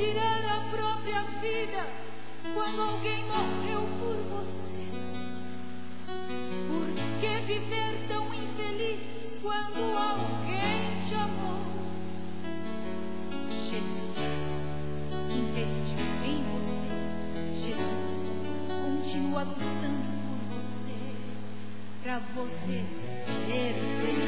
tirar a própria vida quando alguém morreu por você? Por que viver tão infeliz quando alguém te amou? Jesus investiu em você. Jesus continua lutando por você, pra você ser feliz.